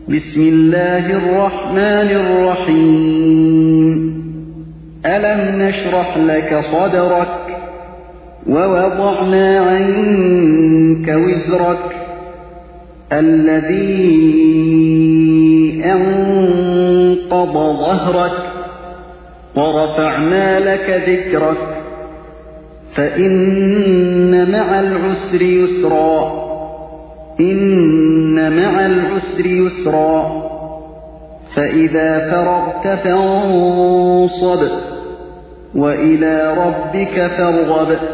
بسم الله الرحمن الرحيم ألم نشرح لك صدرك ووضعنا عنك وزرك الذي أنقض ظهرك ورفعنا لك ذكرك فإن مع العسر يسرا إن مع العسر يسرا فإذا فرغت فانصب وإلى ربك فارغب